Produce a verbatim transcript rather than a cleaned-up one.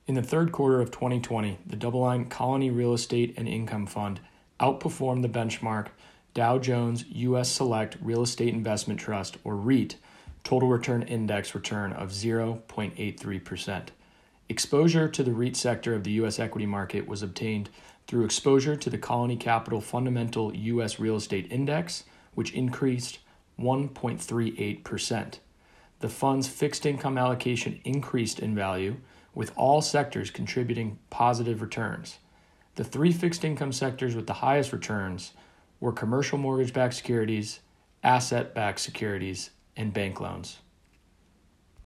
In the third quarter of twenty twenty, the DoubleLine Colony Real Estate and Income Fund outperformed the benchmark Dow Jones U S Select Real Estate Investment Trust, or REIT, total return index return of zero point eight three percent. Exposure to the REIT sector of the U S equity market was obtained through exposure to the Colony Capital Fundamental U S Real Estate Index, which increased one point three eight percent. The fund's fixed income allocation increased in value, with all sectors contributing positive returns. The three fixed income sectors with the highest returns were commercial mortgage-backed securities, asset-backed securities, and bank loans.